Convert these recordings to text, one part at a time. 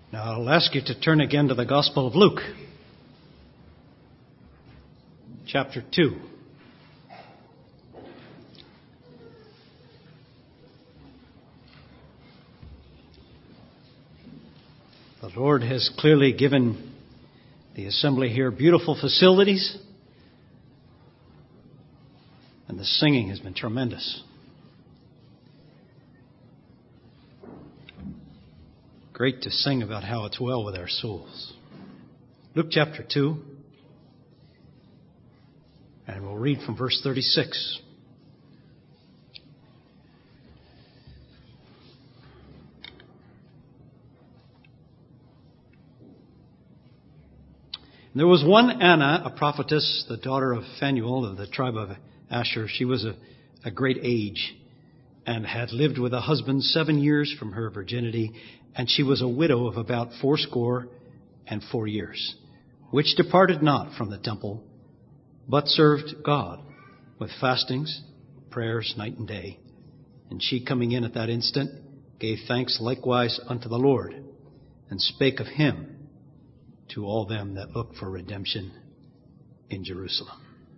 Now I'll ask you to turn again to the Gospel of Luke, chapter 2. The Lord has clearly given the assembly here beautiful facilities, and the singing has been tremendous. Great to sing about how it's well with our souls. Luke chapter 2, and we'll read from verse 36. There was one Anna, a prophetess, the daughter of Phanuel of the tribe of Asher. She was a great age and had lived with a husband 7 years from her virginity, and she was a widow of about 84 years, which departed not from the temple, but served God with fastings, prayers night and day. And she, coming in at that instant, gave thanks likewise unto the Lord, and spake of him to all them that look for redemption in Jerusalem.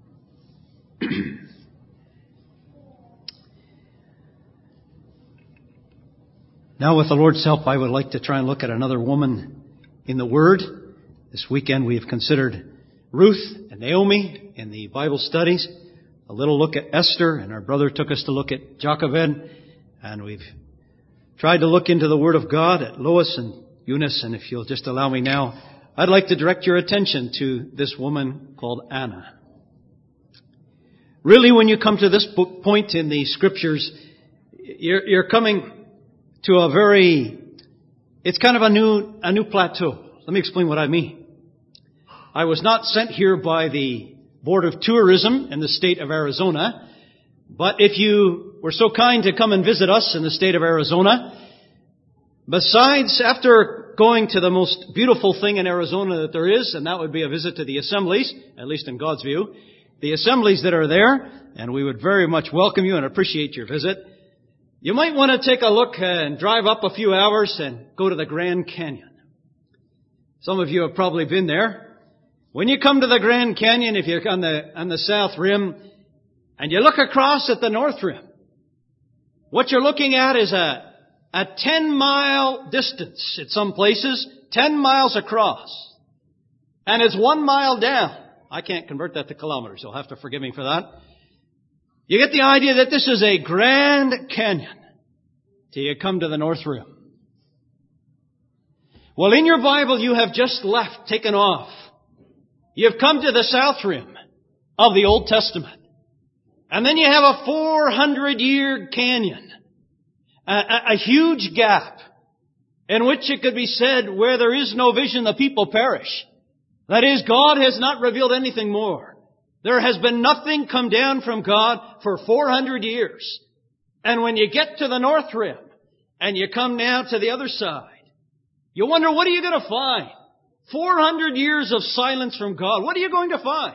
Now, with the Lord's help, I would like to try and look at another woman in the Word. This weekend we have considered Ruth and Naomi in the Bible studies. A little look at Esther, and our brother took us to look at Jochebed. And we've tried to look into the Word of God at Lois and Eunice. And if you'll just allow me now, I'd like to direct your attention to this woman called Anna. Really, when you come to this point in the Scriptures, you're coming to it's kind of a new plateau. Let me explain what I mean. I was not sent here by the Board of Tourism in the state of Arizona, but if you were so kind to come and visit us in the state of Arizona, besides, after going to the most beautiful thing in Arizona that there is, and that would be a visit to the assemblies, at least in God's view, the assemblies that are there, and we would very much welcome you and appreciate your visit. You might want to take a look and drive up a few hours and go to the Grand Canyon. Some of you have probably been there. When you come to the Grand Canyon, if you're on the south rim, and you look across at the north rim, what you're looking at is a 10-mile distance at some places, 10 miles across. And it's 1 mile down. I can't convert that to kilometers. You'll have to forgive me for that. You get the idea that this is a Grand Canyon till you come to the North Rim. Well, in your Bible, you have just taken off. You have come to the South Rim of the Old Testament. And then you have a 400-year canyon. A huge gap in which it could be said, where there is no vision, the people perish. That is, God has not revealed anything more. There has been nothing come down from God for 400 years. And when you get to the North Rim and you come now to the other side, you wonder, what are you going to find? 400 years of silence from God. What are you going to find?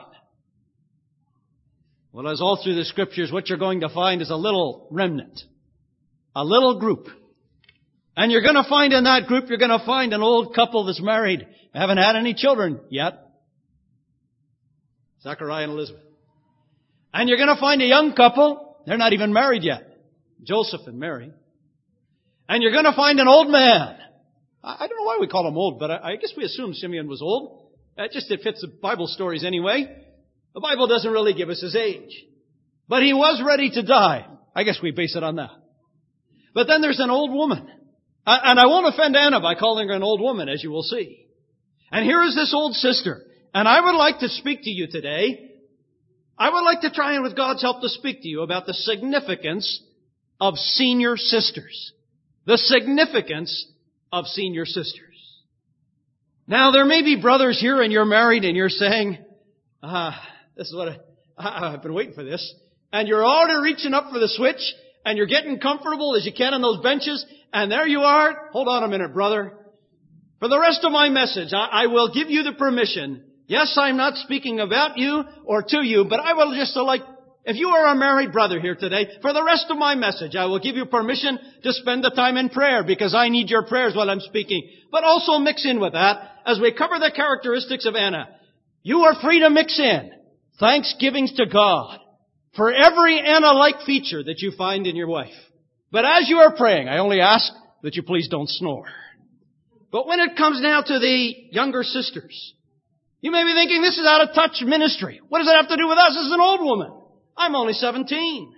Well, as all through the Scriptures, what you're going to find is a little remnant. A little group. And you're going to find in that group, you're going to find an old couple that's married, haven't had any children yet. Zachariah and Elizabeth. And you're going to find a young couple, they're not even married yet. Joseph and Mary. And you're going to find an old man. I don't know why we call him old, but I guess we assume Simeon was old. It fits the Bible stories anyway. The Bible doesn't really give us his age. But he was ready to die. I guess we base it on that. But then there's an old woman. And I won't offend Anna by calling her an old woman, as you will see. And here is this old sister. And I would like to speak to you today. I would like to try and, with God's help, to speak to you about the significance of senior sisters. The significance of senior sisters. Now, there may be brothers here and you're married and you're saying, this is what I've been waiting for this. And you're already reaching up for the switch. And you're getting comfortable as you can on those benches. And there you are. Hold on a minute, brother. For the rest of my message, I will give you the permission. Yes, I'm not speaking about you or to you, but I will just If you are a married brother here today, for the rest of my message, I will give you permission to spend the time in prayer because I need your prayers while I'm speaking. But also mix in with that as we cover the characteristics of Anna. You are free to mix in thanksgivings to God for every Anna-like feature that you find in your wife. But as you are praying, I only ask that you please don't snore. But when it comes now to the younger sisters, you may be thinking, this is out of touch ministry. What does that have to do with us as an old woman? I'm only 17.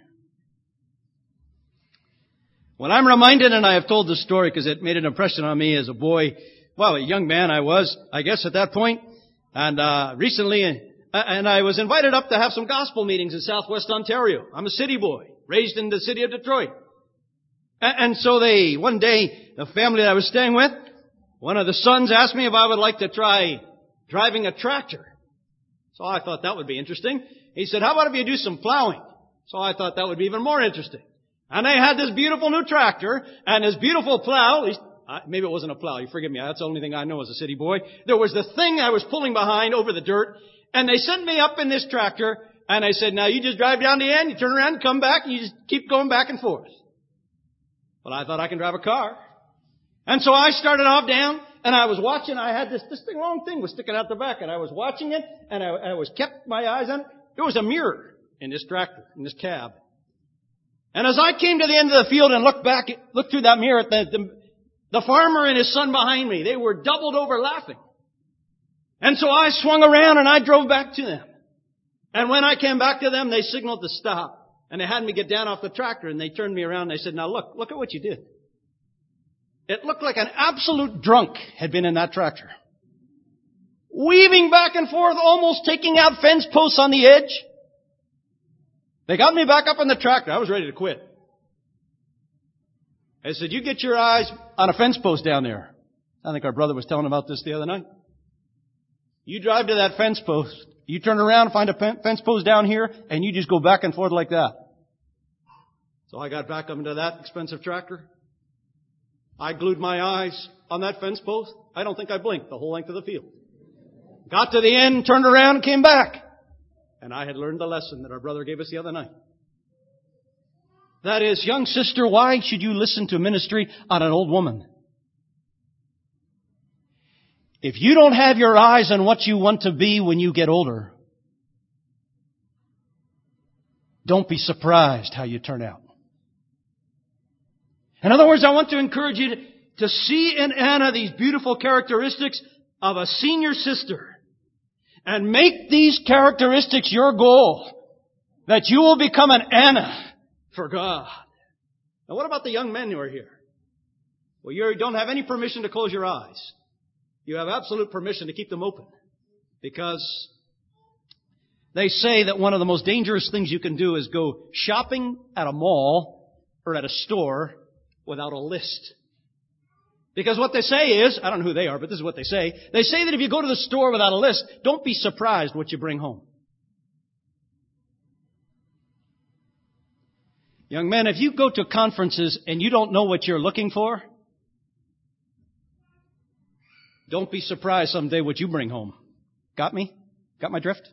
When I'm reminded, and I have told this story because it made an impression on me as a boy, well, a young man I was, I guess, at that point, and recently, and I was invited up to have some gospel meetings in Southwest Ontario. I'm a city boy, raised in the city of Detroit. And so one day, the family that I was staying with, one of the sons asked me if I would like to try driving a tractor. So I thought that would be interesting. He said, how about if you do some plowing? So I thought that would be even more interesting. And they had this beautiful new tractor and this beautiful plow. Maybe it wasn't a plow. You forgive me. That's the only thing I know as a city boy. There was the thing I was pulling behind over the dirt. And they sent me up in this tractor. And I said, now you just drive down the end, you turn around and come back, and you just keep going back and forth. Well, I thought I can drive a car. And so I started off down. And I was watching. I had this long thing was sticking out the back. And I was watching it. And I was kept my eyes on it. There was a mirror in this tractor, in this cab. And as I came to the end of the field and looked through that mirror at the farmer and his son behind me, they were doubled over laughing. And so I swung around and I drove back to them. And when I came back to them, they signaled to stop. And they had me get down off the tractor and they turned me around and they said, now look at what you did. It looked like an absolute drunk had been in that tractor. Weaving back and forth, almost taking out fence posts on the edge. They got me back up on the tractor. I was ready to quit. I said, you get your eyes on a fence post down there. I think our brother was telling about this the other night. You drive to that fence post. You turn around, find a fence post down here, and you just go back and forth like that. So I got back up into that expensive tractor. I glued my eyes on that fence post. I don't think I blinked the whole length of the field. Got to the end, turned around, and came back. And I had learned the lesson that our brother gave us the other night. That is, young sister, why should you listen to ministry on an old woman? If you don't have your eyes on what you want to be when you get older, don't be surprised how you turn out. In other words, I want to encourage you to see in Anna these beautiful characteristics of a senior sister. And make these characteristics your goal. That you will become an Anna for God. Now what about the young men who are here? Well, you don't have any permission to close your eyes. You have absolute permission to keep them open. Because they say that one of the most dangerous things you can do is go shopping at a mall or at a store without a list. Because what they say is, I don't know who they are, but this is what they say. They say that if you go to the store without a list, don't be surprised what you bring home. Young men, if you go to conferences and you don't know what you're looking for, don't be surprised someday what you bring home. Got me? Got my drift?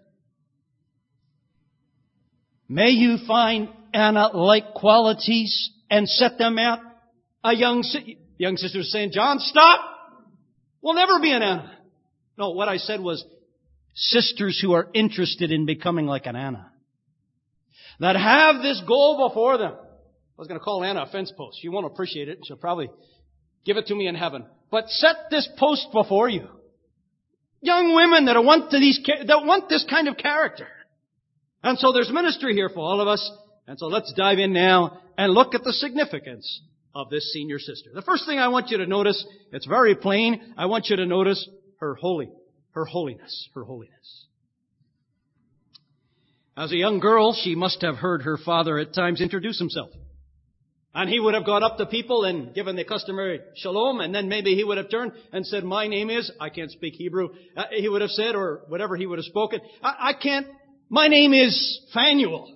May you find Anna-like qualities and set them out. A young sister was saying, John, stop! We'll never be an Anna. No, what I said was sisters who are interested in becoming like an Anna. That have this goal before them. I was going to call Anna a fence post. She won't appreciate it. She'll probably give it to me in heaven. But set this post before you. Young women that want this kind of character. And so there's ministry here for all of us. And so let's dive in now and look at the significance of this senior sister. The first thing I want you to notice, it's very plain. I want you to notice her holiness. As a young girl, she must have heard her father at times introduce himself. And he would have gone up to people and given the customary shalom, and then maybe he would have turned and said, my name is, I can't speak Hebrew, he would have said, or whatever he would have spoken, my name is Phanuel.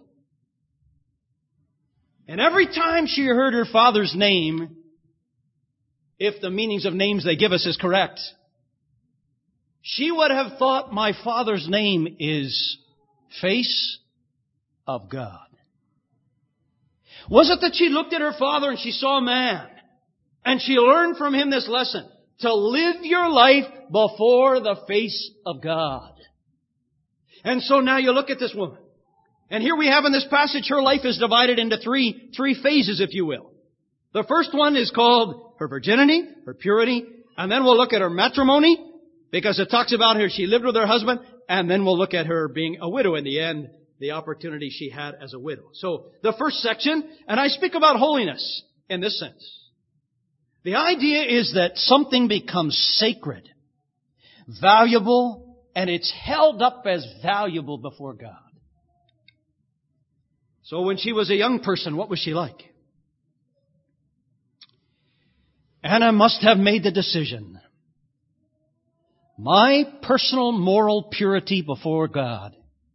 And every time she heard her father's name, if the meanings of names they give us is correct, she would have thought, my father's name is face of God? Was it that she looked at her father and she saw a man and she learned from him this lesson? To live your life before the face of God. And so now you look at this woman. And here we have in this passage, her life is divided into three phases, if you will. The first one is called her virginity, her purity, and then we'll look at her matrimony, because it talks about her, she lived with her husband, and then we'll look at her being a widow in the end, the opportunity she had as a widow. So, the first section, and I speak about holiness in this sense. The idea is that something becomes sacred, valuable, and it's held up as valuable before God. So when she was a young person, what was she like? Anna must have made the decision. My personal moral purity before God.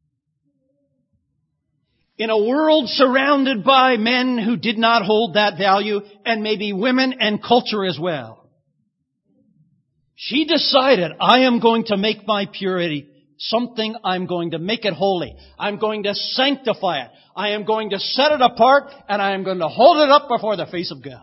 In a world surrounded by men who did not hold that value, and maybe women and culture as well. She decided, I am going to make my purity something, I'm going to make it holy. I'm going to sanctify it. I am going to set it apart, and I am going to hold it up before the face of God.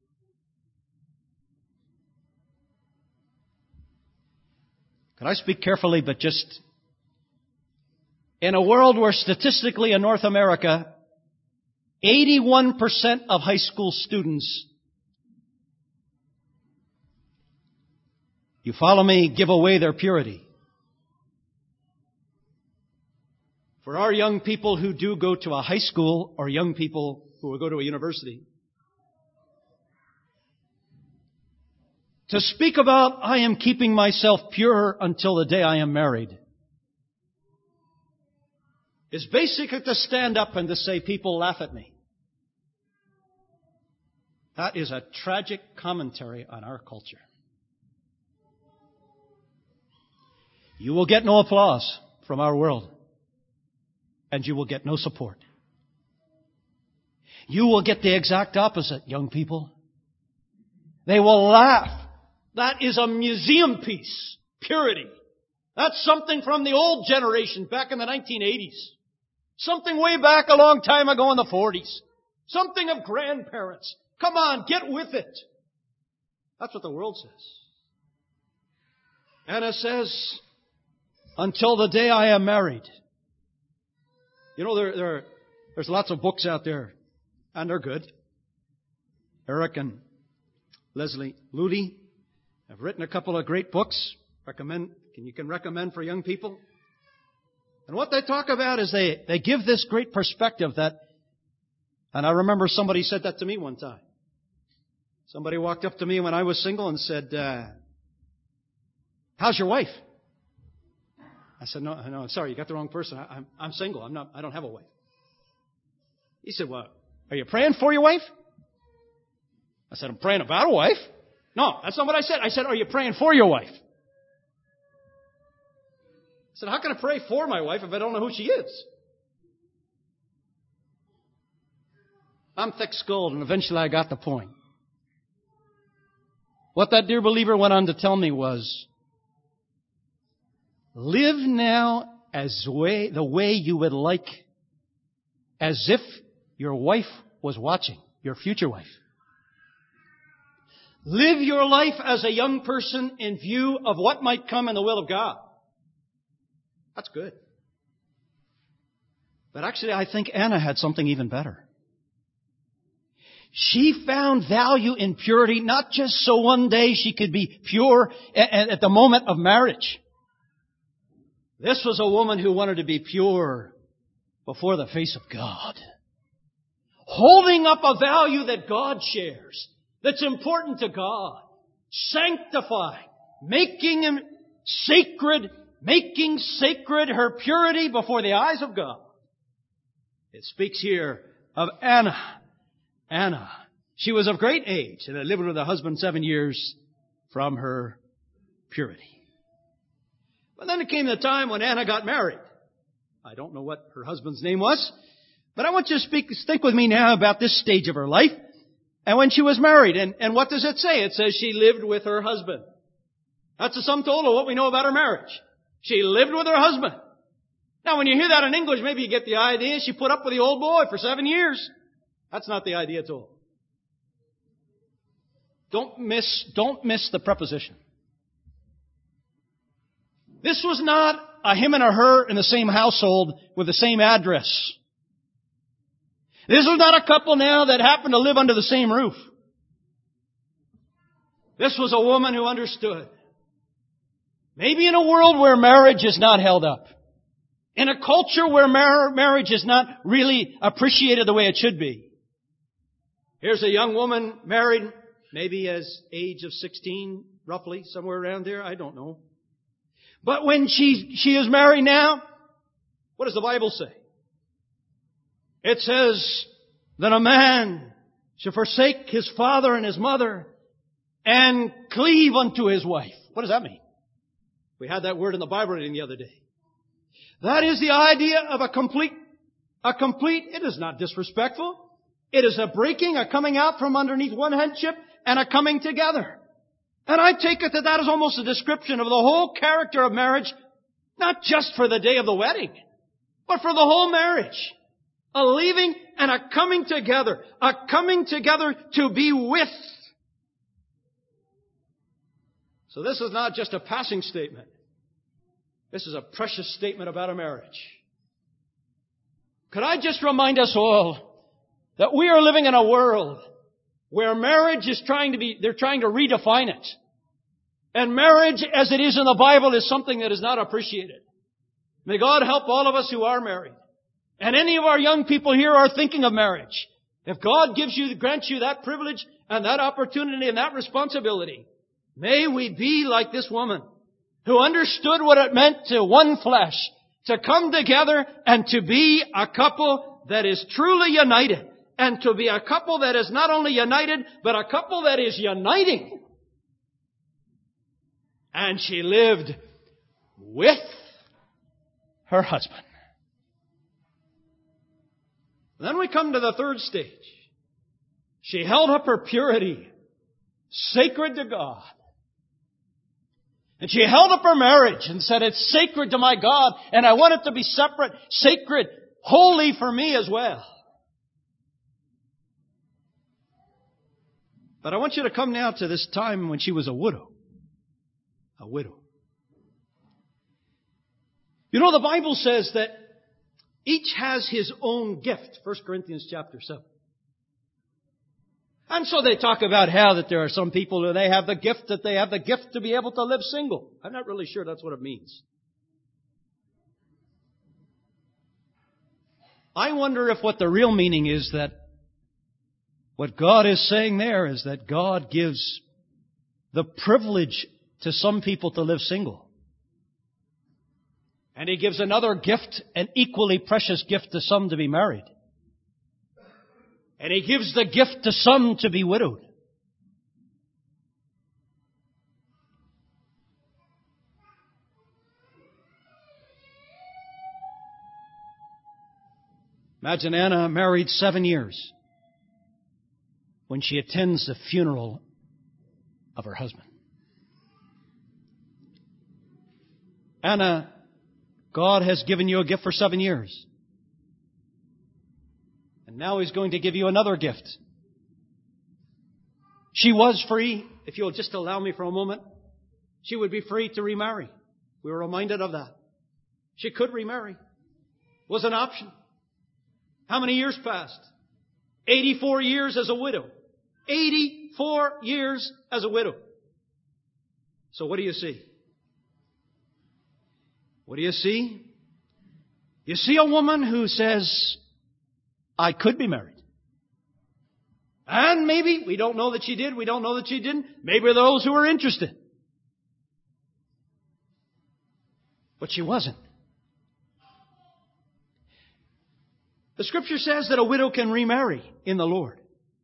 Can I speak carefully, but just... In a world where statistically in North America, 81% of high school students, you follow me, give away their purity. For our young people who do go to a high school or young people who will go to a university, to speak about, I am keeping myself pure until the day I am married, is basically to stand up and to say, people laugh at me. That is a tragic commentary on our culture. You will get no applause from our world, and you will get no support. You will get the exact opposite, young people. They will laugh. That is a museum piece, purity. That's something from the old generation back in the 1980s. Something way back a long time ago in the 40s. Something of grandparents. Come on, get with it. That's what the world says. Anna says, until the day I am married. You know, there's lots of books out there, and they're good. Eric and Leslie Ludy have written a couple of great books. You can recommend for young people. And what they talk about is they give this great perspective that, and I remember somebody said that to me one time. Somebody walked up to me when I was single and said, how's your wife? I said, no, sorry, you got the wrong person. I'm single. I don't have a wife. He said, well, are you praying for your wife? I said, I'm praying about a wife. No, that's not what I said. I said, are you praying for your wife? I said, how can I pray for my wife if I don't know who she is? I'm thick-skulled, and eventually I got the point. What that dear believer went on to tell me was, live now the way you would like, as if your wife was watching, your future wife. Live your life as a young person in view of what might come in the will of God. That's good. But actually, I think Anna had something even better. She found value in purity, not just so one day she could be pure at the moment of marriage. This was a woman who wanted to be pure before the face of God. Holding up a value that God shares, that's important to God. Sanctifying, making Him sacred, making sacred her purity before the eyes of God. It speaks here of Anna. Anna. She was of great age and had lived with her husband 7 years from her purity. But then it came the time when Anna got married. I don't know what her husband's name was, but I want you to think with me now about this stage of her life and when she was married. And what does it say? It says she lived with her husband. That's the sum total of what we know about her marriage. She lived with her husband. Now, when you hear that in English, maybe you get the idea she put up with the old boy for 7 years. That's not the idea at all. Don't miss the preposition. This was not a him and a her in the same household with the same address. This was not a couple now that happened to live under the same roof. This was a woman who understood. Maybe in a world where marriage is not held up. In a culture where marriage is not really appreciated the way it should be. Here's a young woman married, maybe as age of 16, roughly, somewhere around there, I don't know. But when she is married now, what does the Bible say? It says that a man should forsake his father and his mother and cleave unto his wife. What does that mean? We had that word in the Bible reading the other day. That is the idea of a complete, it is not disrespectful. It is a breaking, a coming out from underneath one headship and a coming together. And I take it that is almost a description of the whole character of marriage, not just for the day of the wedding, but for the whole marriage. A leaving and a coming together to be with. So this is not just a passing statement. This is a precious statement about a marriage. Could I just remind us all that we are living in a world where marriage is they're trying to redefine it. And marriage as it is in the Bible is something that is not appreciated. May God help all of us who are married. And any of our young people here are thinking of marriage. If God grants you that privilege and that opportunity and that responsibility, may we be like this woman who understood what it meant to one flesh, to come together and to be a couple that is truly united. And to be a couple that is not only united, but a couple that is uniting. And she lived with her husband. Then we come to the third stage. She held up her purity, sacred to God. And she held up her marriage and said, it's sacred to my God, and I want it to be separate, sacred, holy for me as well. But I want you to come now to this time when she was a widow. A widow. You know, the Bible says that each has his own gift. 1 Corinthians chapter 7. And so they talk about how that there are some people who they have the gift to be able to live single. I'm not really sure that's what it means. I wonder if what the real meaning is that what God is saying there is that God gives the privilege to some people to live single. And He gives another gift, an equally precious gift to some to be married. And He gives the gift to some to be widowed. Imagine Anna married 7 years when she attends the funeral of her husband. Anna, God has given you a gift for 7 years. And now He's going to give you another gift. She was free, if you'll just allow me for a moment. She would be free to remarry. We were reminded of that. She could remarry. It was an option. How many years passed? 84 years as a widow. 84 years as a widow. So what do you see? What do you see? You see a woman who says, I could be married. And maybe, we don't know that she did, we don't know that she didn't. Maybe those who were interested. But she wasn't. The Scripture says that a widow can remarry in the Lord.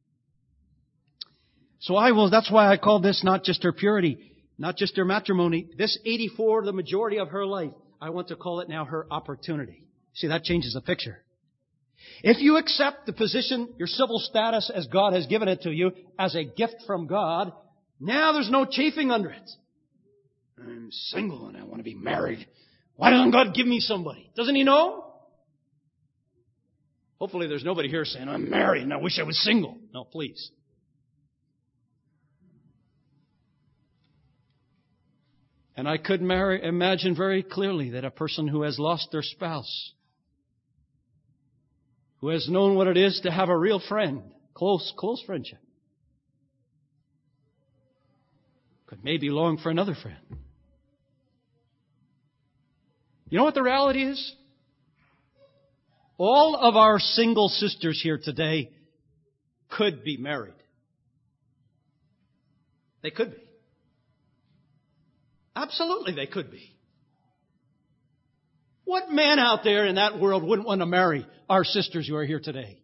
So that's why I call this not just her purity, not just her matrimony. This 84, the majority of her life, I want to call it now her opportunity. See, that changes the picture. If you accept the position, your civil status as God has given it to you, as a gift from God, now there's no chafing under it. I'm single and I want to be married. Why doesn't God give me somebody? Doesn't He know? Hopefully there's nobody here saying, I'm married and I wish I was single. No, please. And I could imagine very clearly that a person who has lost their spouse, who has known what it is to have a real friend, close friendship, could maybe long for another friend. You know what the reality is? All of our single sisters here today could be married. They could be. Absolutely they could be. What man out there in that world wouldn't want to marry our sisters who are here today?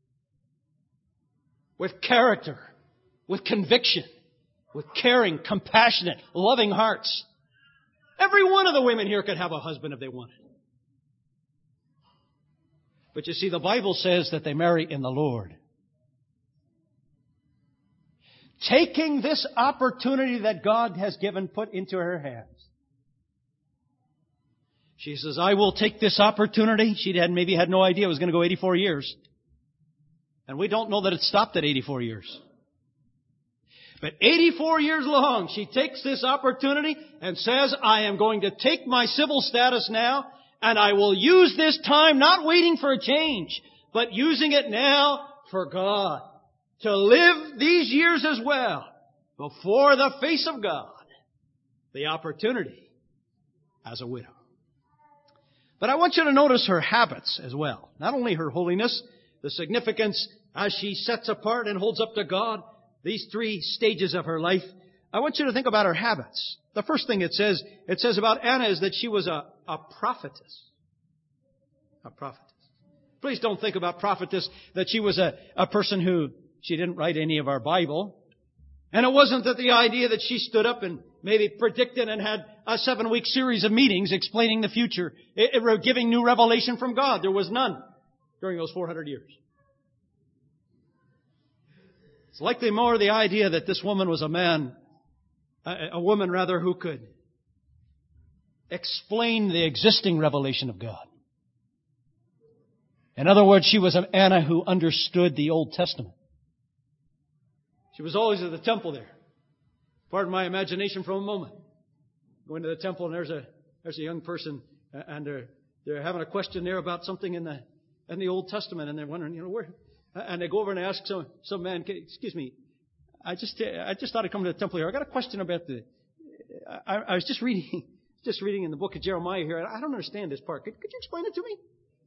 With character, with conviction, with caring, compassionate, loving hearts. Every one of the women here could have a husband if they wanted. But you see, the Bible says that they marry in the Lord. Taking this opportunity that God has given, put into her hands. She says, I will take this opportunity. She maybe had no idea it was going to go 84 years. And we don't know that it stopped at 84 years. But 84 years long, she takes this opportunity and says, I am going to take my civil status now, and I will use this time not waiting for a change, but using it now for God. To live these years as well before the face of God. The opportunity as a widow. But I want you to notice her habits as well. Not only her holiness, the significance as she sets apart and holds up to God, these three stages of her life. I want you to think about her habits. The first thing it says about Anna is that she was a prophetess. A prophetess. Please don't think about prophetess that she was a person who she didn't write any of our Bible. And it wasn't that the idea that she stood up and maybe predicted and had a 7-week series of meetings explaining the future, giving new revelation from God. There was none during those 400 years. It's likely more the idea that this woman was a woman rather, who could explain the existing revelation of God. In other words, she was an Anna who understood the Old Testament. She was always at the temple there. Pardon my imagination for a moment. Going to the temple and there's a young person and they're having a question there about something in the Old Testament and they're wondering, where, and they go over and ask some man, excuse me, I just thought I'd come to the temple here. I got a question about I was just reading in the book of Jeremiah here. I don't understand this part. Could you explain it to me?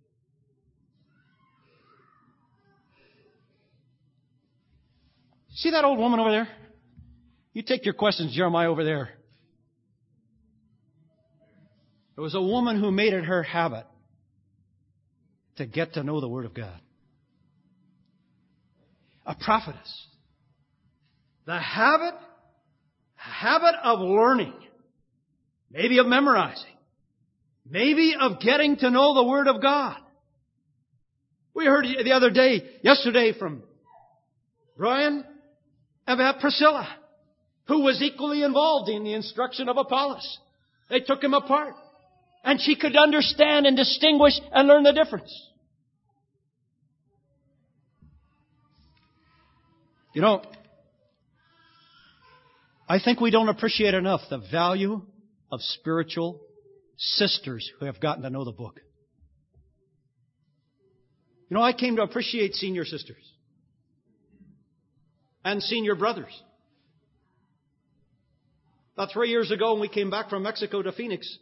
See that old woman over there? You take your questions, Jeremiah, over there. It was a woman who made it her habit to get to know the Word of God. A prophetess. The habit of learning. Maybe of memorizing. Maybe of getting to know the Word of God. We heard yesterday from Brian about Priscilla, who was equally involved in the instruction of Apollos. They took him apart. And she could understand and distinguish and learn the difference. I think we don't appreciate enough the value of spiritual sisters who have gotten to know the book. I came to appreciate senior sisters. And senior brothers. About 3 years ago, when we came back from Mexico to Phoenix,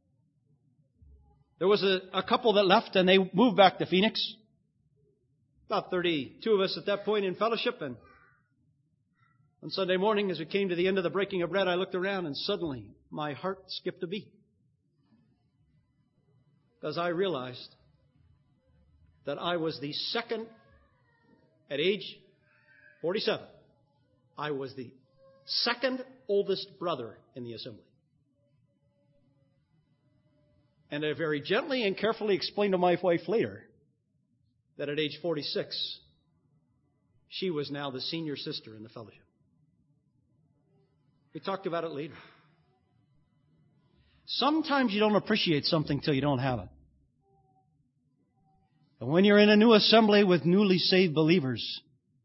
there was a couple that left and they moved back to Phoenix. About 32 of us at that point in fellowship. And on Sunday morning, as we came to the end of the breaking of bread, I looked around and suddenly my heart skipped a beat. Because I realized that I was the second, at age 47, I was the second oldest brother in the assembly. And I very gently and carefully explained to my wife later that at age 46, she was now the senior sister in the fellowship. We talked about it later. Sometimes you don't appreciate something till you don't have it. And when you're in a new assembly with newly saved believers,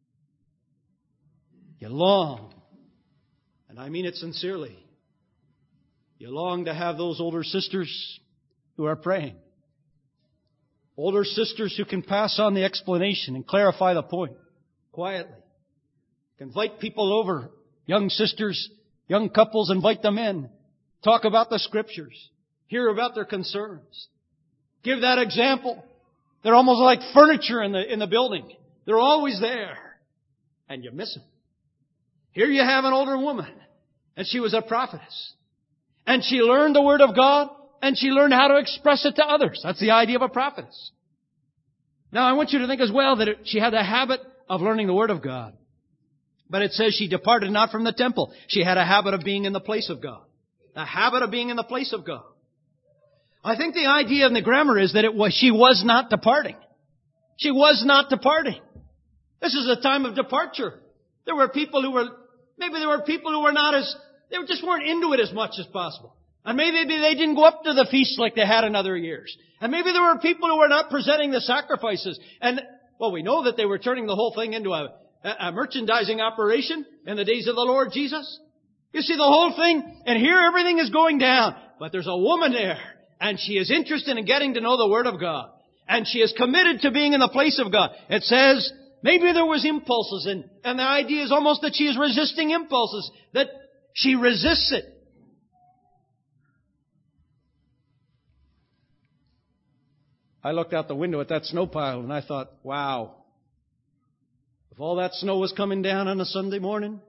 you long, and I mean it sincerely, you long to have those older sisters who are praying. Older sisters who can pass on the explanation and clarify the point quietly. Invite people over. Young sisters, young couples, invite them in. Talk about the Scriptures. Hear about their concerns. Give that example. They're almost like furniture in the building. They're always there. And you miss them. Here you have an older woman. And she was a prophetess. And she learned the Word of God. And she learned how to express it to others. That's the idea of a prophetess. Now I want you to think as well that she had the habit of learning the Word of God. But it says she departed not from the temple. She had a habit of being in the place of God. The habit of being in the place of God. I think the idea in the grammar is that she was not departing. She was not departing. This is a time of departure. There were people who were they just weren't into it as much as possible. And maybe they didn't go up to the feast like they had in other years. And maybe there were people who were not presenting the sacrifices. And, well, we know that they were turning the whole thing into a merchandising operation in the days of the Lord Jesus. You see the whole thing, and here everything is going down. But there's a woman there, and she is interested in getting to know the Word of God. And she is committed to being in the place of God. It says, maybe there was impulses, and the idea is almost that she is resisting impulses, that she resists it. I looked out the window at that snow pile, and I thought, wow, if all that snow was coming down on a Sunday morning,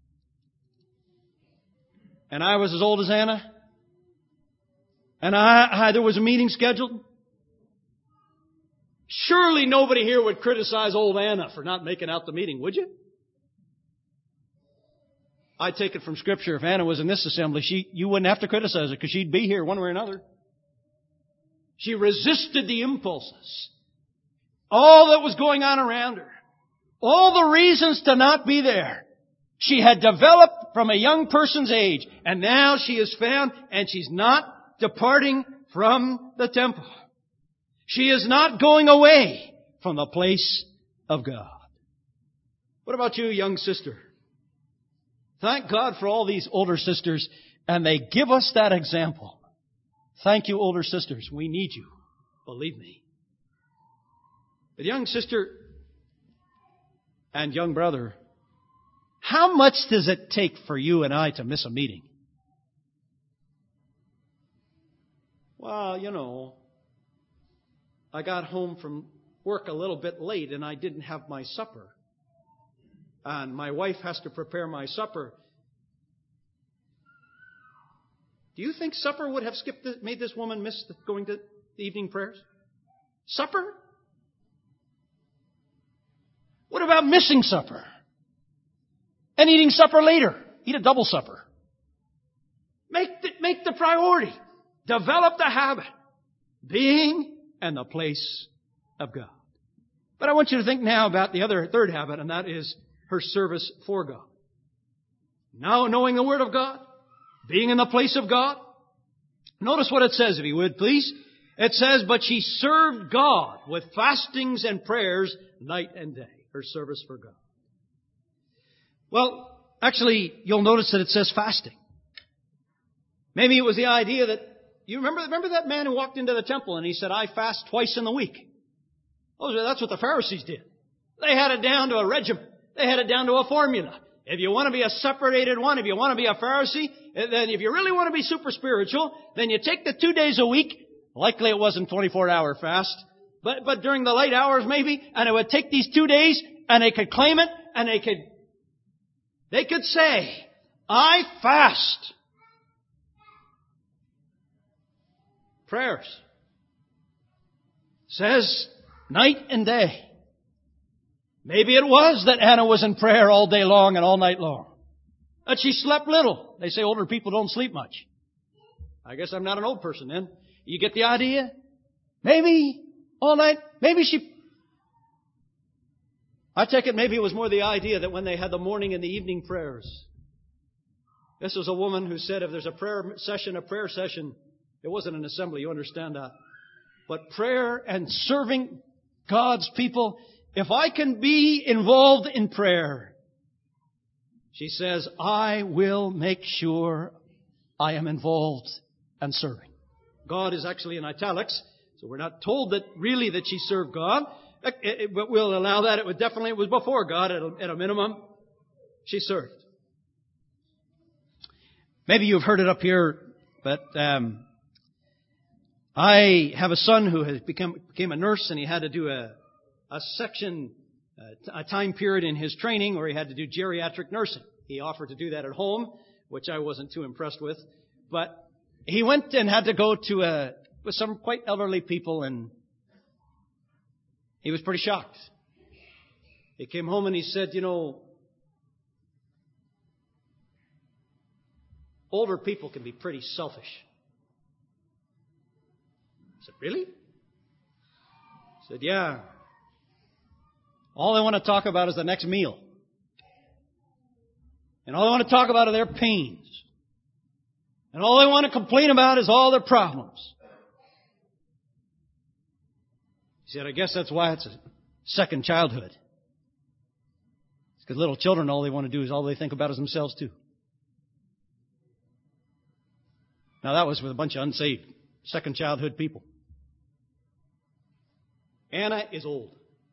and I was as old as Anna, and there was a meeting scheduled, surely nobody here would criticize old Anna for not making out the meeting, would you? I take it from Scripture, if Anna was in this assembly, you wouldn't have to criticize her because she'd be here one way or another. She resisted the impulses. All that was going on around her. All the reasons to not be there. She had developed from a young person's age. And now she is found and she's not departing from the temple. She is not going away from the place of God. What about you, young sister? Thank God for all these older sisters, and they give us that example. Thank you, older sisters. We need you. Believe me. But young sister and young brother, how much does it take for you and I to miss a meeting? Well, I got home from work a little bit late and I didn't have my supper. And my wife has to prepare my supper. Do you think supper would have made this woman miss going to the evening prayers? Supper? What about missing supper? And eating supper later? Eat a double supper. Make the priority. Develop the habit. Being in the place of God. But I want you to think now about the third habit, and that is her service for God. Now knowing the Word of God, being in the place of God. Notice what it says, if you would, please. It says, but she served God with fastings and prayers night and day. Her service for God. Well, actually, you'll notice that it says fasting. Maybe it was the idea that, you remember that man who walked into the temple and he said, I fast twice in the week. That's what the Pharisees did. They had it down to a regimen. They had it down to a formula. If you want to be a separated one, if you want to be a Pharisee, then if you really want to be super spiritual, then you take the 2 days a week. Likely it wasn't 24-hour fast, but during the late hours maybe, and it would take these 2 days, and they could claim it, and they could say, I fast. Prayers. Says night and day. Maybe it was that Anna was in prayer all day long and all night long. That she slept little. They say older people don't sleep much. I guess I'm not an old person then. You get the idea? Maybe all night. I take it maybe it was more the idea that when they had the morning and the evening prayers. This was a woman who said if there's a prayer session, It wasn't an assembly, you understand that. But prayer and serving God's people, if I can be involved in prayer, she says, I will make sure I am involved and serving. God is actually in italics, so we're not told that really that she served God, but we'll allow that. It was before God at a minimum. She served. Maybe you've heard it up here, but I have a son who has became a nurse, and he had to do a time period in his training where he had to do geriatric nursing. He offered to do that at home, which I wasn't too impressed with. But he went and had to go to with some quite elderly people, and he was pretty shocked. He came home and he said, older people can be pretty selfish. I said, really? He said, yeah. All they want to talk about is the next meal. And all they want to talk about are their pains. And all they want to complain about is all their problems. He said, I guess that's why it's a second childhood. It's because little children, all they think about is themselves too. Now that was with a bunch of unsaved second childhood people. Anna is old.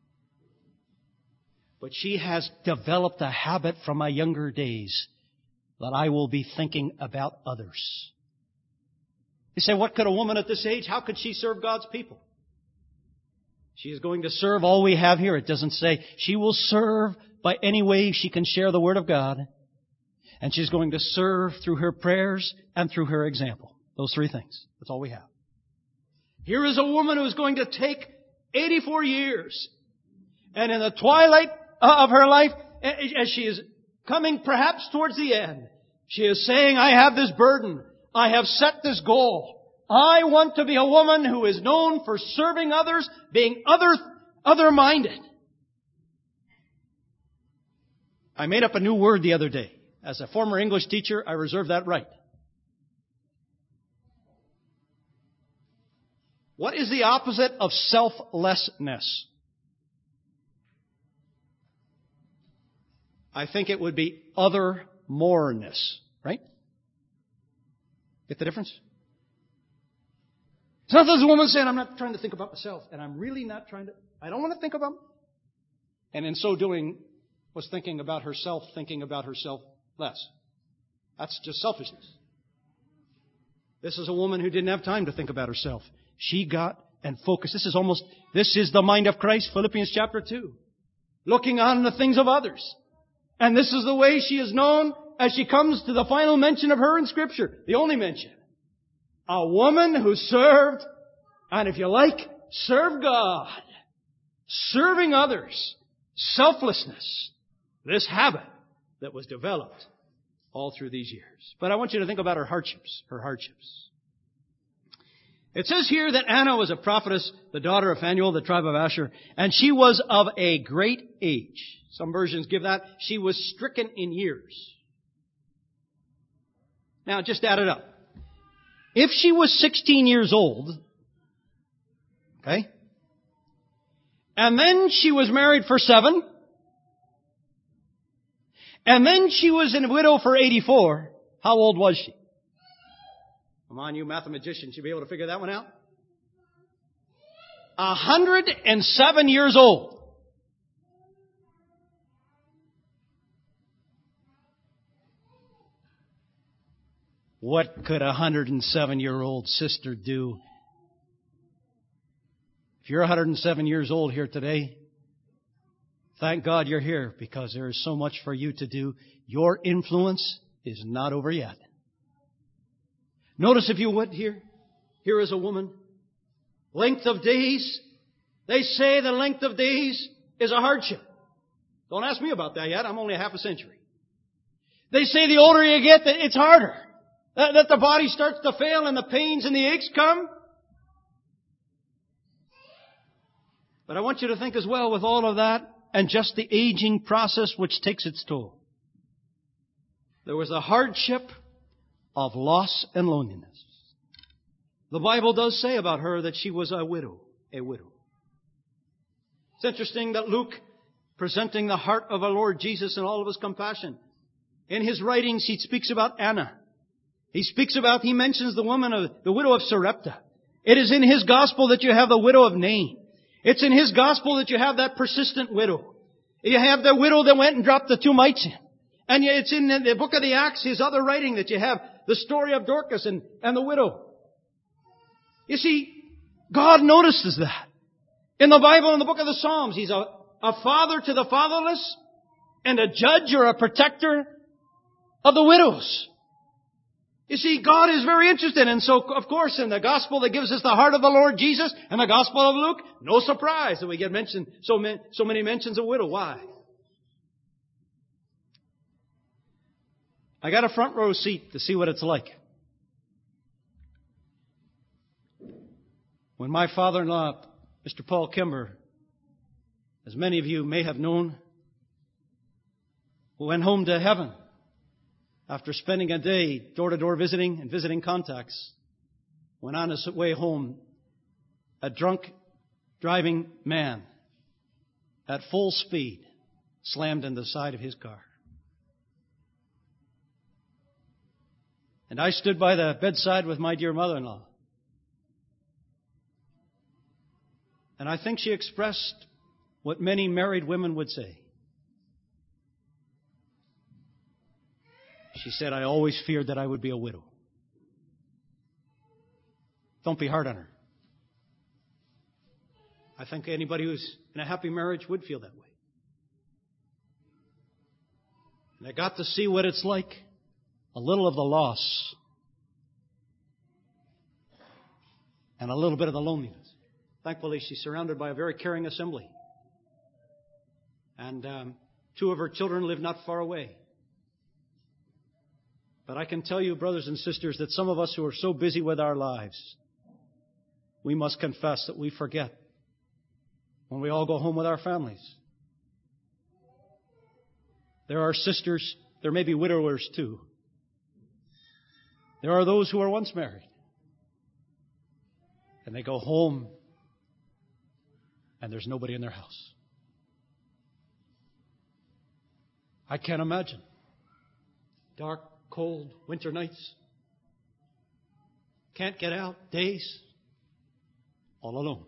But she has developed a habit from my younger days that I will be thinking about others. You say, what could a woman at this age, how could she serve God's people? She is going to serve all we have here. It doesn't say she will serve by any way she can share the Word of God. And she's going to serve through her prayers and through her example. Those three things. That's all we have. Here is a woman who is going to take 84 years. And in the twilight of her life, as she is coming perhaps towards the end, she is saying, I have this burden. I have set this goal. I want to be a woman who is known for serving others, being other-minded. I made up a new word the other day. As a former English teacher, I reserve that right. What is the opposite of selflessness? I think it would be other-moreness, right? Get the difference? It's not this woman saying, I'm not trying to think about myself, and I'm really not I don't want to think about, and in so doing, was thinking about herself less. That's just selfishness. This is a woman who didn't have time to think about herself. She got and focused. This is the mind of Christ, Philippians chapter 2. Looking on the things of others. And this is the way she is known as she comes to the final mention of her in Scripture. The only mention. A woman who served, and if you like, served God. Serving others. Selflessness. This habit that was developed all through these years. But I want you to think about her hardships. It says here that Anna was a prophetess, the daughter of Phanuel, the tribe of Asher, and she was of a great age. Some versions give that. She was stricken in years. Now, just add it up. If she was 16 years old, okay, and then she was married for 7, and then she was a widow for 84, how old was she? Come on, you mathematicians, you'll be able to figure that one out. 107 years old. What could a 107-year-old sister do? If you're 107 years old here today, thank God you're here because there is so much for you to do. Your influence is not over yet. Notice if you would here is a woman. Length of days. They say the length of days is a hardship. Don't ask me about that yet. I'm only a half a century. They say the older you get, that it's harder. That the body starts to fail and the pains and the aches come. But I want you to think as well with all of that and just the aging process which takes its toll. There was a hardship of loss and loneliness. The Bible does say about her that she was a widow. A widow. It's interesting that Luke, presenting the heart of our Lord Jesus and all of His compassion, in his writings he speaks about Anna. He mentions the widow of Sarepta. It is in his gospel that you have the widow of Nain. It's in his gospel that you have that persistent widow. You have the widow that went and dropped the 2 mites in. And yet it's in the book of the Acts, his other writing, that you have the story of Dorcas and the widow. You see, God notices that. In the Bible, in the book of the Psalms, He's a father to the fatherless and a judge or a protector of the widows. You see, God is very interested. And so, of course, in the gospel that gives us the heart of the Lord Jesus and the gospel of Luke, no surprise that we get mentioned so many mentions of widow. Why? I got a front row seat to see what it's like. When my father-in-law, Mr. Paul Kimber, as many of you may have known, went home to heaven after spending a day door-to-door visiting and visiting contacts, went on his way home, a drunk driving man at full speed slammed into the side of his car. And I stood by the bedside with my dear mother-in-law. And I think she expressed what many married women would say. She said, I always feared that I would be a widow. Don't be hard on her. I think anybody who's in a happy marriage would feel that way. And I got to see what it's like, a little of the loss and a little bit of the loneliness. Thankfully, she's surrounded by a very caring assembly. And 2 of her children live not far away. But I can tell you, brothers and sisters, that some of us who are so busy with our lives, we must confess that we forget when we all go home with our families. There are sisters, there may be widowers too. There are those who are once married. And they go home and there's nobody in their house. I can't imagine. Dark, cold, winter nights. Can't get out, days. All alone.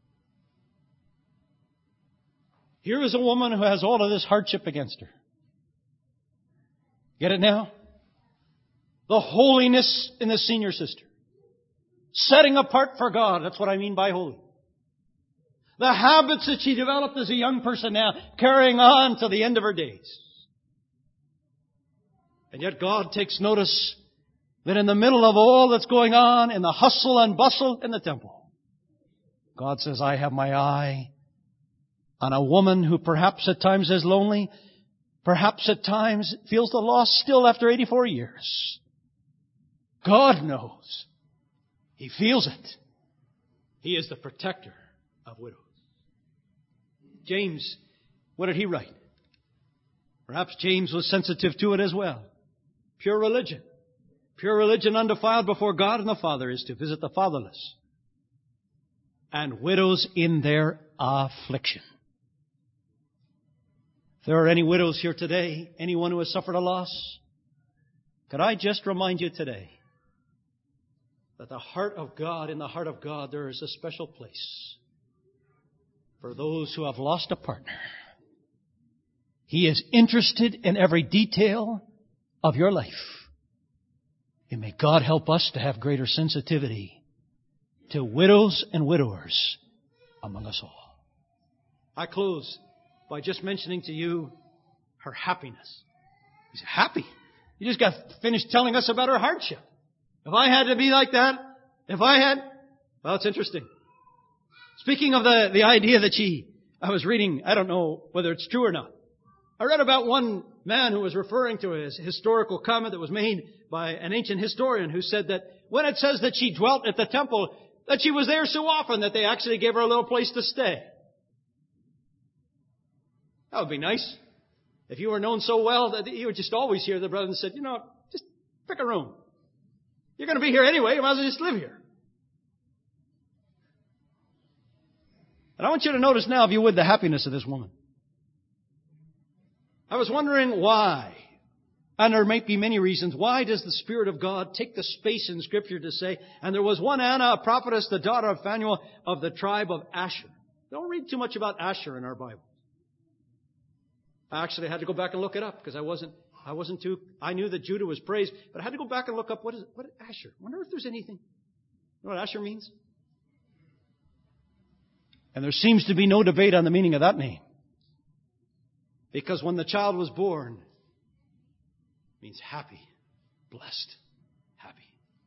Here is a woman who has all of this hardship against her. Get it now? The holiness in the senior sister. Setting apart for God. That's what I mean by holy. The habits that she developed as a young person now, carrying on to the end of her days. And yet God takes notice that in the middle of all that's going on, in the hustle and bustle in the temple, God says, I have my eye on a woman who perhaps at times is lonely, perhaps at times feels the loss still after 84 years. God knows. He feels it. He is the protector of widows. James, what did he write? Perhaps James was sensitive to it as well. Pure religion. Pure religion undefiled before God and the Father is to visit the fatherless and widows in their affliction. If there are any widows here today, anyone who has suffered a loss, could I just remind you today that the heart of God, in the heart of God, there is a special place for those who have lost a partner. He is interested in every detail of your life. And may God help us to have greater sensitivity to widows and widowers among us all. I close by just mentioning to you her happiness. She's happy. You just got finished telling us about her hardship. If I had to be like that, well, it's interesting. Speaking of the idea that I was reading, I don't know whether it's true or not. I read about one man who was referring to a historical comment that was made by an ancient historian who said that when it says that she dwelt at the temple, that she was there so often that they actually gave her a little place to stay. That would be nice. If you were known so well that you would just always hear the brother and said, just pick a room. You're going to be here anyway. You might as well just live here. And I want you to notice now, if you would, the happiness of this woman. I was wondering why. And there might be many reasons. Why does the Spirit of God take the space in Scripture to say, and there was one Anna, a prophetess, the daughter of Phanuel of the tribe of Asher. Don't read too much about Asher in our Bible. I actually had to go back and look it up because I knew that Judah was praised, but I had to go back and look up what is Asher. I wonder if there's anything. You know what Asher means? And there seems to be no debate on the meaning of that name. Because when the child was born, it means happy, blessed, happy.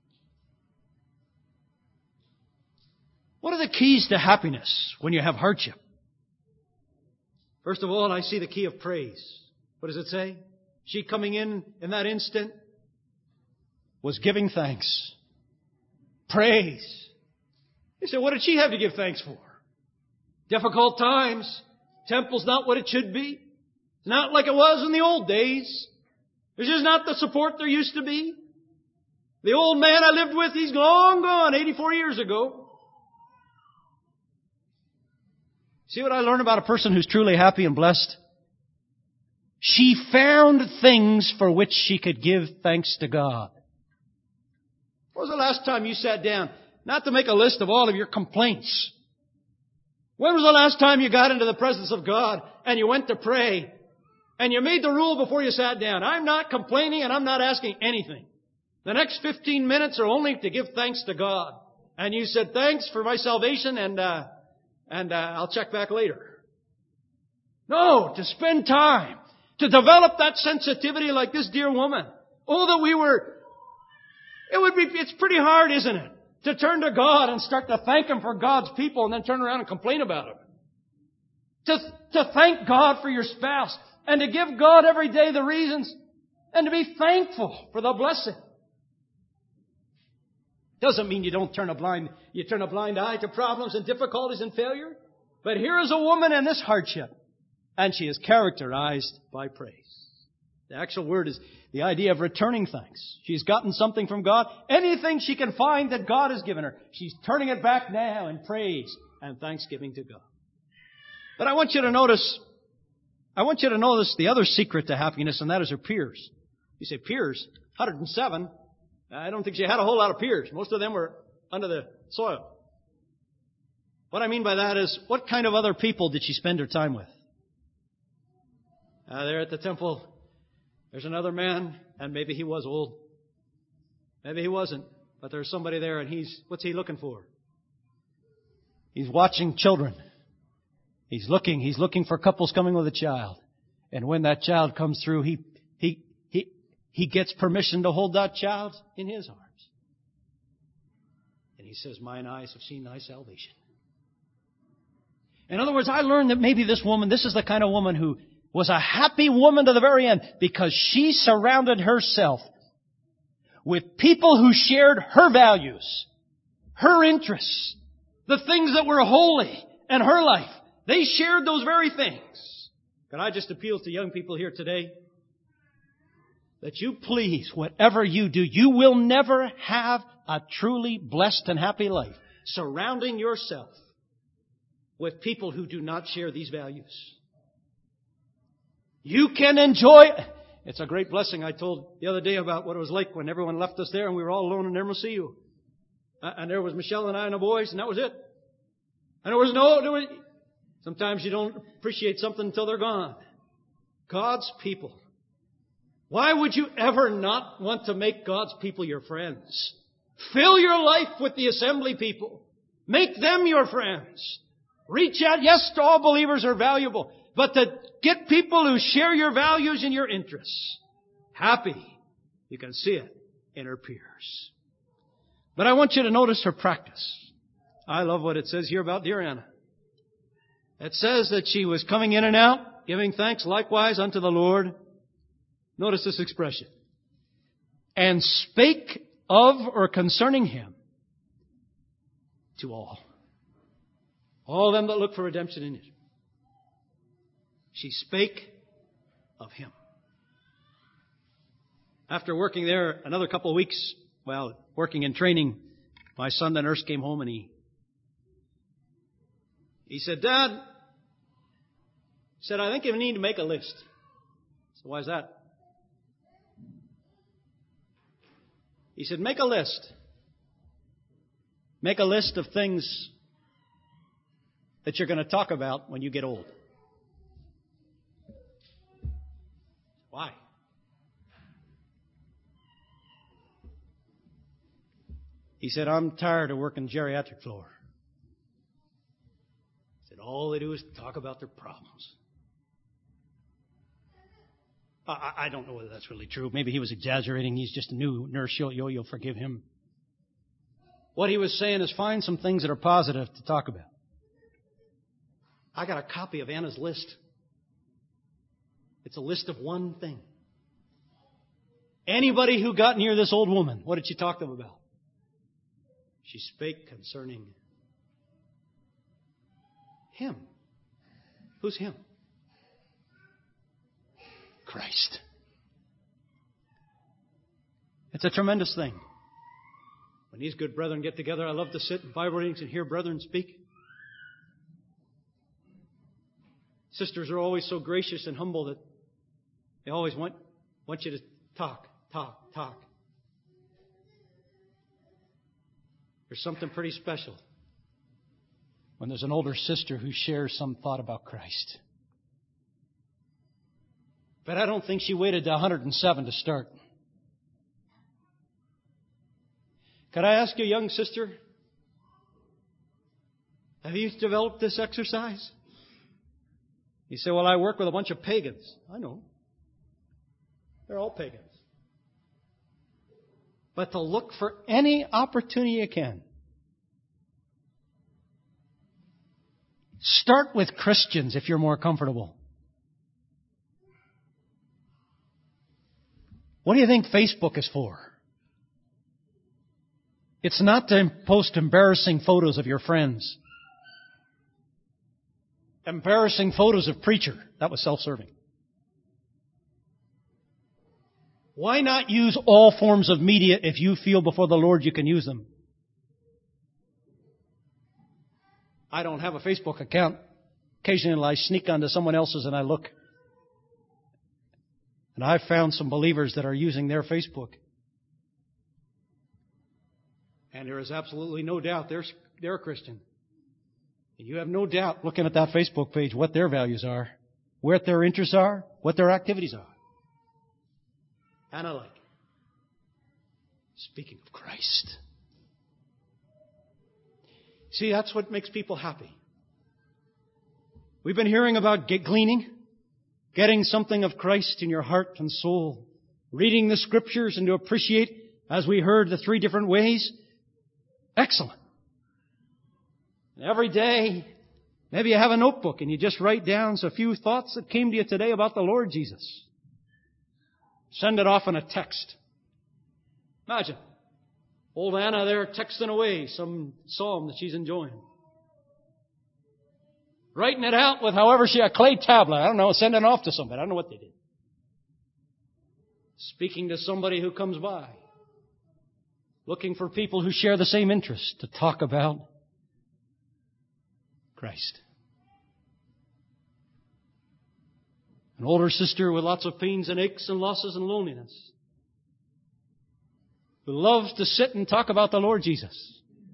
What are the keys to happiness when you have hardship? First of all, I see the key of praise. What does it say? She coming in that instant was giving thanks. Praise. You say, what did she have to give thanks for? Difficult times. Temple's not what it should be. It's not like it was in the old days. There's just not the support there used to be. The old man I lived with, he's long gone, 84 years ago. See what I learned about a person who's truly happy and blessed? She found things for which she could give thanks to God. When was the last time you sat down, not to make a list of all of your complaints? When was the last time you got into the presence of God and you went to pray and you made the rule before you sat down? I'm not complaining and I'm not asking anything. The next 15 minutes are only to give thanks to God. And you said, thanks for my salvation and I'll check back later. No, to spend time, to develop that sensitivity like this dear woman. It's pretty hard, isn't it? To turn to God and start to thank Him for God's people and then turn around and complain about Him. To thank God for your spouse and to give God every day the reasons and to be thankful for the blessing. Doesn't mean you turn a blind eye to problems and difficulties and failure. But here is a woman in this hardship, and she is characterized by praise. The actual word is the idea of returning thanks. She's gotten something from God. Anything she can find that God has given her, she's turning it back now in praise and thanksgiving to God. But I want you to notice the other secret to happiness, and that is her peers. You say, peers? 107? I don't think she had a whole lot of peers. Most of them were under the soil. What I mean by that is, what kind of other people did she spend her time with? There at the temple, there's another man, and maybe he was old. Maybe he wasn't. But there's somebody there, and what's he looking for? He's watching children. He's looking for couples coming with a child. And when that child comes through, he gets permission to hold that child in his arms. And he says, mine eyes have seen thy salvation. In other words, I learned that maybe this is the kind of woman who was a happy woman to the very end because she surrounded herself with people who shared her values, her interests, the things that were holy in her life. They shared those very things. Can I just appeal to young people here today? That you please, whatever you do, you will never have a truly blessed and happy life surrounding yourself with people who do not share these values. You can enjoy. It's a great blessing. I told the other day about what it was like when everyone left us there and we were all alone in Hermosillo. And there was Michelle and I and the boys, and that was it. And sometimes you don't appreciate something until they're gone. God's people. Why would you ever not want to make God's people your friends? Fill your life with the assembly people. Make them your friends. Reach out. Yes, all believers are valuable. But to get people who share your values and your interests. Happy. You can see it in her peers. But I want you to notice her practice. I love what it says here about dear Anna. It says that she was coming in and out, giving thanks likewise unto the Lord. Notice this expression. And spake of or concerning Him to all. All them that look for redemption in Israel. She spake of Him. After working there another couple of weeks, working and training, my son, the nurse, came home and he He said, Dad, he said, I think you need to make a list. So why is that? He said, make a list. Make a list of things that you're going to talk about when you get old. Why? He said, I'm tired of working geriatric floor. He said, all they do is talk about their problems. I don't know whether that's really true. Maybe he was exaggerating. He's just a new nurse. You'll forgive him. What he was saying is find some things that are positive to talk about. I got a copy of Anna's list. It's a list of one thing. Anybody who got near this old woman, what did she talk to them about? She spake concerning him. Who's him? Christ. It's a tremendous thing. When these good brethren get together, I love to sit in Bible readings and hear brethren speak. Sisters are always so gracious and humble that they always want you to talk. There's something pretty special when there's an older sister who shares some thought about Christ. But I don't think she waited to 107 to start. Could I ask you, young sister, have you developed this exercise? You say, well, I work with a bunch of pagans. I know. They're all pagans. But to look for any opportunity you can. Start with Christians if you're more comfortable. What do you think Facebook is for? It's not to post embarrassing photos of your friends. Embarrassing photos of preacher. That was self-serving. Why not use all forms of media if you feel before the Lord you can use them? I don't have a Facebook account. Occasionally I sneak onto someone else's and I look. And I've found some believers that are using their Facebook. And there is absolutely no doubt they're a Christian. And you have no doubt looking at that Facebook page what their values are, what their interests are, what their activities are. And I like it. Speaking of Christ. See, that's what makes people happy. We've been hearing about gleaning, getting something of Christ in your heart and soul, reading the Scriptures and to appreciate, as we heard, the 3 different ways. Excellent. And every day, maybe you have a notebook and you just write down a few thoughts that came to you today about the Lord Jesus. Send it off in a text. Imagine old Anna there texting away some psalm that she's enjoying. Writing it out with a clay tablet. I don't know, sending it off to somebody. I don't know what they did. Speaking to somebody who comes by. Looking for people who share the same interest to talk about Christ. An older sister with lots of pains and aches and losses and loneliness. Who loves to sit and talk about the Lord Jesus.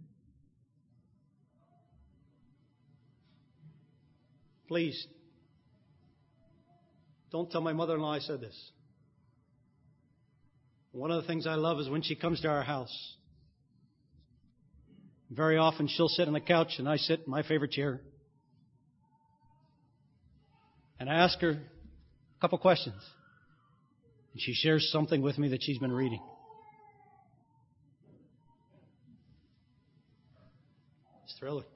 Please, don't tell my mother-in-law I said this. One of the things I love is when she comes to our house. Very often she'll sit on the couch and I sit in my favorite chair. And I ask her a couple questions. And she shares something with me that she's been reading. It's thrilling.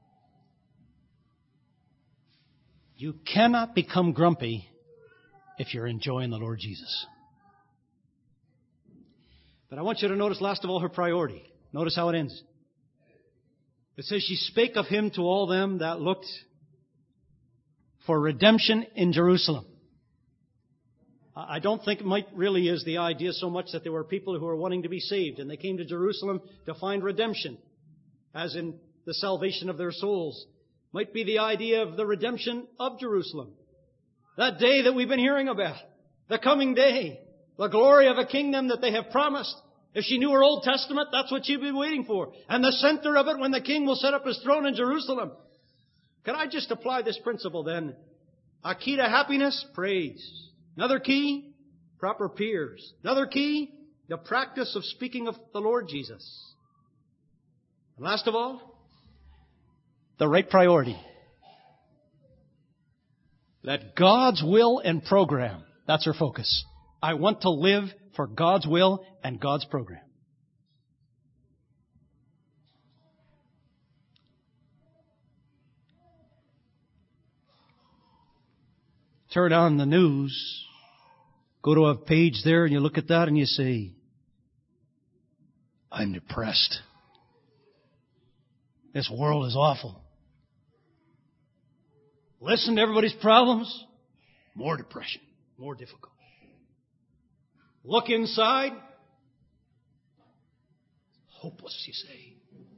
You cannot become grumpy if you're enjoying the Lord Jesus. But I want you to notice, last of all, her priority. Notice how it ends. It says, she spake of him to all them that looked for redemption in Jerusalem. I don't think it might really is the idea so much that there were people who were wanting to be saved, and they came to Jerusalem to find redemption, as in the salvation of their souls. Might be the idea of the redemption of Jerusalem. That day that we've been hearing about. The coming day. The glory of a kingdom that they have promised. If she knew her Old Testament, that's what she'd been waiting for. And the center of it when the king will set up his throne in Jerusalem. Can I just apply this principle then? A key to happiness, praise. Another key, proper peers. Another key, the practice of speaking of the Lord Jesus. And last of all, the right priority. That God's will and program, that's her focus. I want to live for God's will and God's program. Turn on the news, go to a page there and you look at that and you say, I'm depressed. This world is awful. Listen to everybody's problems, more depression, more difficult. Look inside, hopeless, you say.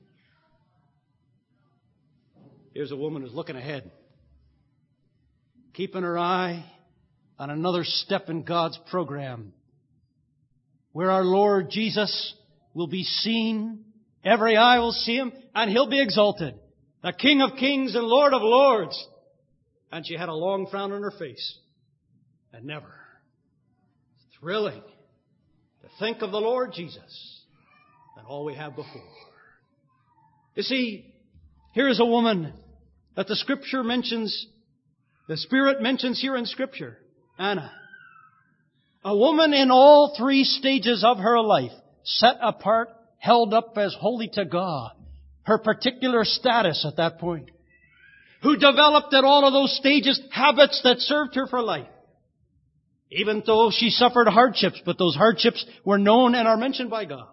Here's a woman who's looking ahead, keeping her eye on another step in God's program, where our Lord Jesus will be seen, every eye will see Him, and He'll be exalted, the King of kings and Lord of lords. And she had a long frown on her face, and never. Thrilling to think of the Lord Jesus and all we have before. You see, here is a woman that the Scripture mentions, the Spirit mentions here in Scripture, Anna. A woman in all three stages of her life, set apart, held up as holy to God. Her particular status at that point. Who developed at all of those stages habits that served her for life. Even though she suffered hardships, but those hardships were known and are mentioned by God.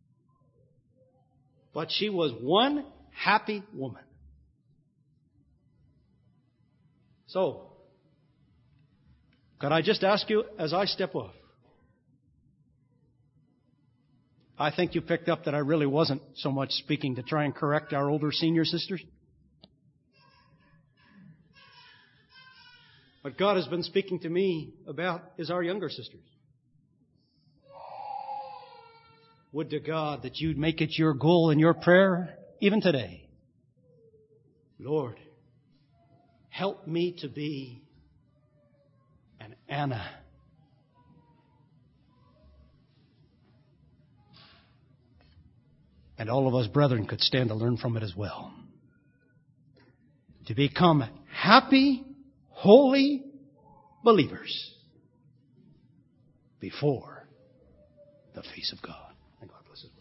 But she was one happy woman. So, could I just ask you as I step off? I think you picked up that I really wasn't so much speaking to try and correct our older senior sisters. What God has been speaking to me about is our younger sisters. Would to God that you'd make it your goal in your prayer, even today. Lord, help me to be an Anna. And all of us brethren could stand to learn from it as well. To become happy, holy believers before the face of God. And God bless His word.